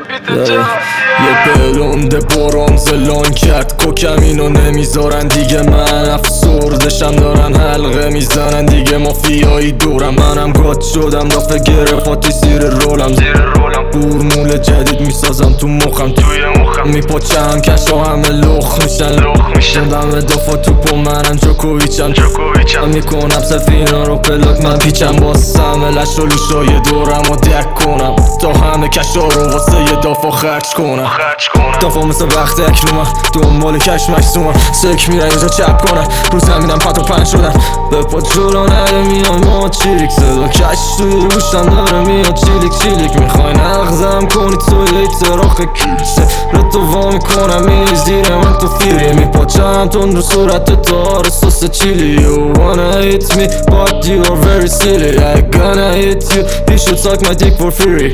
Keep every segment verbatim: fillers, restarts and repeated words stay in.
یه بلونده برونز لان کرد کوکم اینو نمیذارن دیگه، من افسردشم دارن حلقه میزنن دیگه، مافیایی دورم منم گات شدم دافه گرفاتی زیر رولم گورمول جدید میسازم تو مخم توی مخم میپاچم کشا همه لخ میشن لخ میشن دم دافا توپ و منم جوکوویچم جوکوویچم میکنم سفینا رو پلاک من پیچم باسم لش و لوشای دورم و دک کنم تا همه کشا رو واسه یه دافا خرج کنم دافا مثل وقت اکنومم دنبال کش مکسومم سک میرن اینجا چپ کنم رو زمینم پت و پنج شدن به پا جلو نره میان ما چیلیک صدا کش توی روشم داره میاد چیلیک چیلیک میخوای نغزم کنی توی تراخ کیسه رتو وا میکنم میری زیر من تو فیری میپاچم تون رو صورت تار سس چیلی You wanna hit me but you are very silly I gonna hit you You should suck my dick for free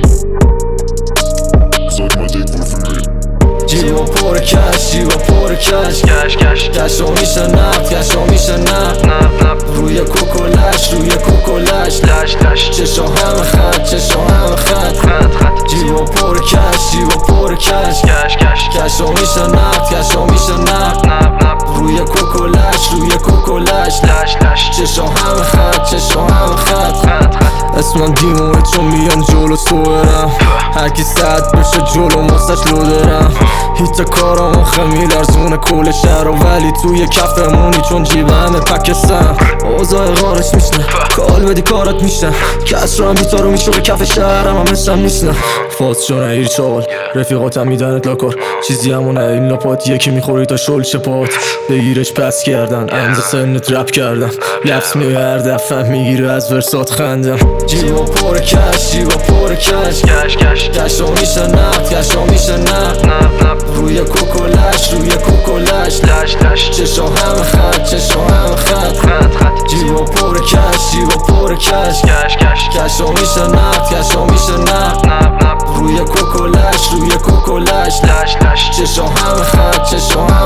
جیبا پر کش جیبا پر کش کش کش کشا میشه نفت کشا میشه نفت نفت نفت روی کوکولش روی کوکولش لش لش چشا همه خط چشا همه خط خط خط جیبا پر کش جیبا پر کش کش کش کشا میشه نفت کشا میشه نفت نفت نفت روی کوکولش روی کوکولش لش لش چشا همه خط چشا همه خط خط خط اسمم دیمونه چون میان جلو سوئرم هرکی ساعت بشه جلو ماستش لو دارم هیتا کارم آخه میلرزونه کل شهر ولی توی کفمونی چون جیب همه پکستم اوضاع غارش میشنه کال بدی کارت میشنه کس رو هم بیتا رو میشه به کف شهرم هم مثلم نیستنه فاز شو نهیر چال رفیقاتم میدنت لاکار چیزی همونه این لاپات یکی میخوری تا شل چپات بگیرش پس کردن امز سنت رپ کردم لفظ میگه هر دفعه میگیره از ورسات خندم جیبا پر کش جیبا پر کش کش کش کشا میشه نفت کشا میشه نفت نفت نفت روی کوکولش روی کوکولش لش لش چشا همه خط چشا همه خط خط خط جیبا پر کش جیبا پر کش کش کش کشا میشه نفت کشا میشه نفت نفت نفت روی کوکولش روی کوکولش لش لش چشا همه خط چشا